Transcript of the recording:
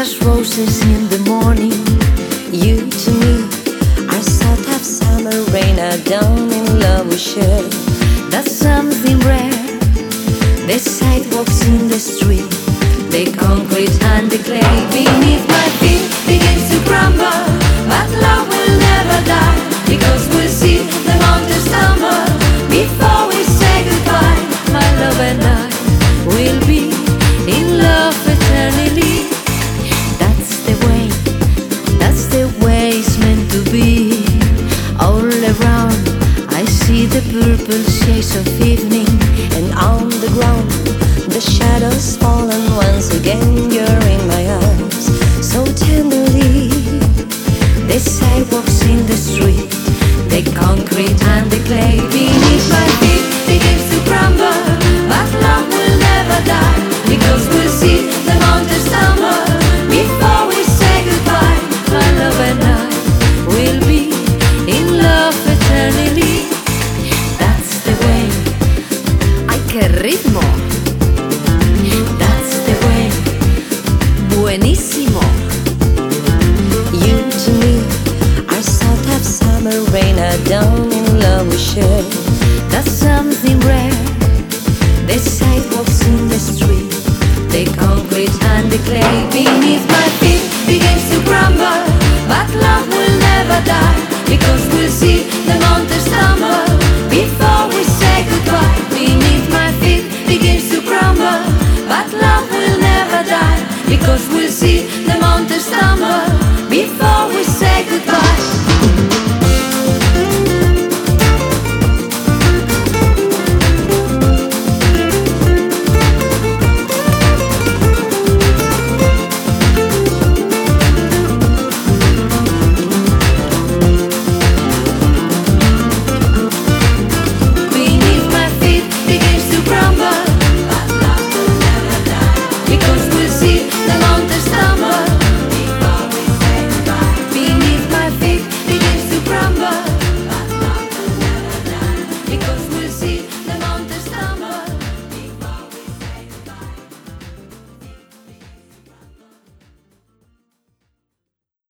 as roses in the morning. You to me are salt of summer rain. I'm down in love with you. That's something rare. The sidewalks in the street, the concrete and the clay beneath my feet begins to crumble, but love will never die, because we'll see the mountains tumble before we say goodbye. My love and I will be in love eternally. That's the way it's meant to be. All around I see the purple shades of evening, and on the ground the shadows fallen. Once again you're in my arms, so tenderly. The sidewalks in the street, the concrete and the clay beneath my feet begins to crumble, but love will never die, because we'll see the mountains tumble before we say goodbye. My love and I will be in love eternally. That's the way. ¡Ay, qué ritmo! That's the way. Buenísimo. You to me are salt of summer rain. I'm down in love with you. That's something rare. The sidewalks in the street, the concrete and the clay beneath my feet begins to crumble, but love will never die, because we'll see the mountains tumble before we say goodbye. Beneath my feet begins to crumble, but love will never die, because we'll see the mountains tumble before we say goodbye.